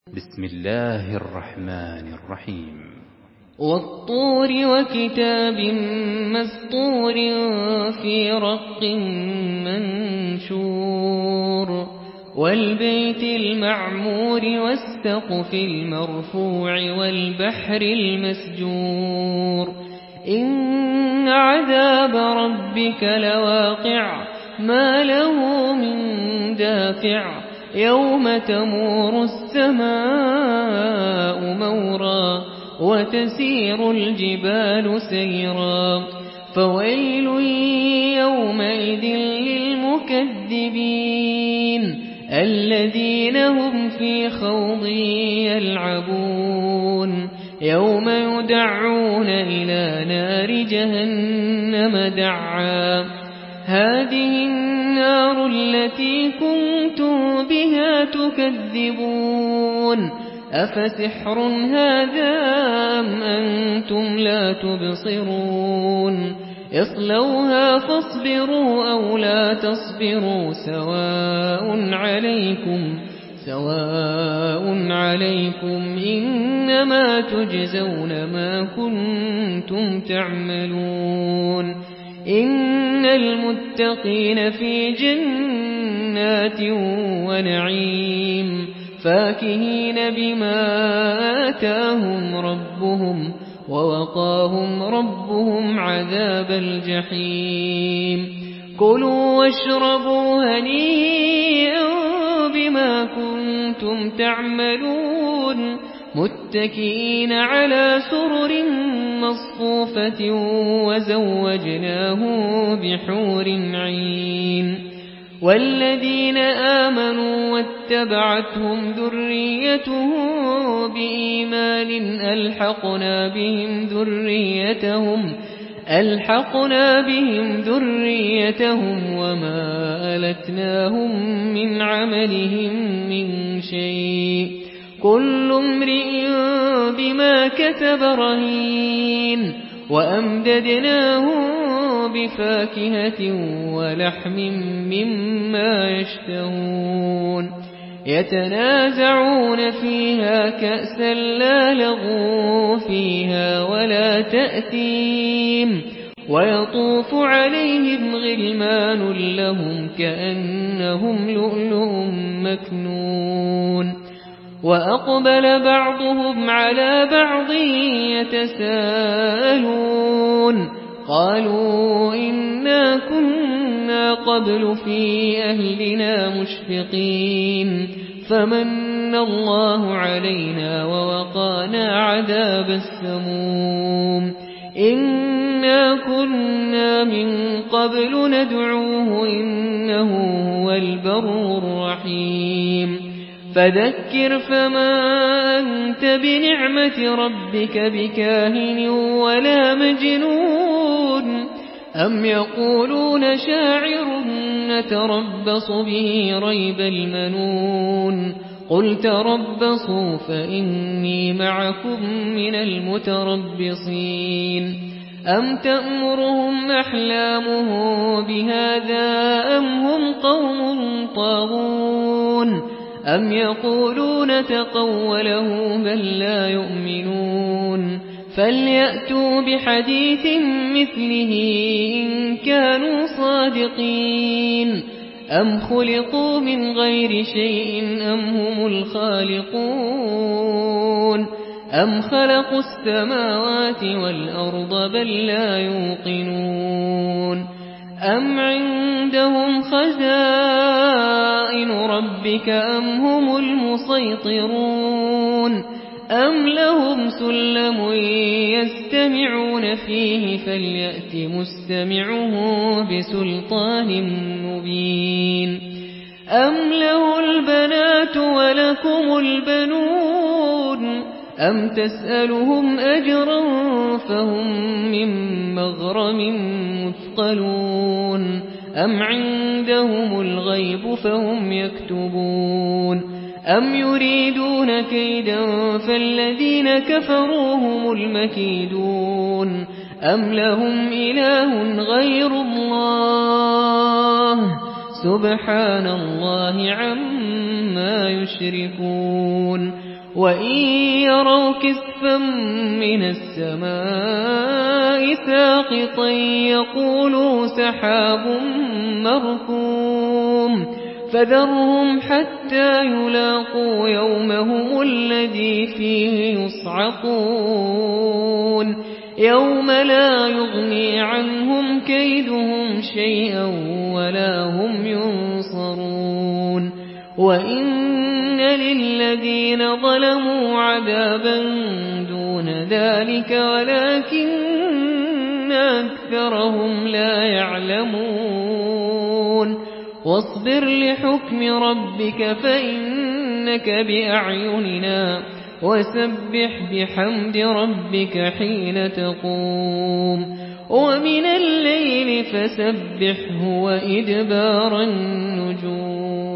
بسم الله الرحمن الرحيم والطور وكتاب مسطور في رق منشور والبيت المعمور والسقف المرفوع والبحر المسجور إن عذاب ربك لواقع ما له من دافع يوم تمور السماء مورا وتسير الجبال سيرا فويل يومئذ للمكذبين الذين هم في خوض يلعبون يوم يدعون إلى نار جهنم دعا هذه النار التي كنتم بها تكذبون أفسحر هذا أم أنتم لا تبصرون اصلوها فاصبروا أو لا تصبروا سواء عليكم إنما تجزون ما كنتم تعملون إن المتقين في جنات ونعيم فاكهين بما آتاهم ربهم ووقاهم ربهم عذاب الجحيم كلوا واشربوا هنيئا بما كنتم تعملون متكئين على سرر مصفوفة وزوجناهم بحور عين والذين آمنوا واتبعتهم ذريتهم بإيمان ألحقنا بهم ذريتهم وما ألتناهم من عملهم من شيء كل امرئ بما كسب رهين وأمددناهم بفاكهة ولحم مما يشتهون يتنازعون فيها كأسا لا لغو فيها ولا تأثيم ويطوف عليهم غلمان لهم كأنهم لؤلؤ مكنون وأقبل بعضهم على بعض يتساءلون قالوا إنا كنا قبل في أهلنا مشفقين فمن الله علينا ووقانا عذاب السموم إنا كنا من قبل ندعوه إنه هو البر الرحيم فذكر فما أنت بنعمة ربك بكاهن ولا مجنون أم يقولون شاعر نتربص به ريب المنون قل تربصوا فإني معكم من المتربصين أم تأمرهم أحلامه بهذا أم هم قوم طاغون أم يقولون تقوله بل لا يؤمنون فليأتوا بحديث مثله إن كانوا صادقين أم خلقوا من غير شيء أم هم الخالقون أم خلقوا السماوات والأرض بل لا يوقنون أم عندهم خزائن ربك أم هم المسيطرون أم لهم سلم يستمعون فيه فليأت مستمعه بسلطان مبين أم له البنات ولكم البنون أم تسألهم أجرا فهم من مغرم مثقلون أم عندهم الغيب فهم يكتبون أم يريدون كيدا فالذين كفروا هم المكيدون أم لهم إله غير الله سبحان الله عما يشركون وإن يروا كسفا من السماء ساقطا يقولوا سحاب مركوم فذرهم حتى يلاقوا يومهم الذي فيه يصعقون يوم لا يغني عنهم كيدهم شيئا ولا هم ينصرون وإن للذين ظلموا عذابا دون ذلك ولكن أكثرهم لا يعلمون واصبر لحكم ربك فإنك بأعيننا وسبح بحمد ربك حين تقوم ومن الليل فسبحه وإدبار النجوم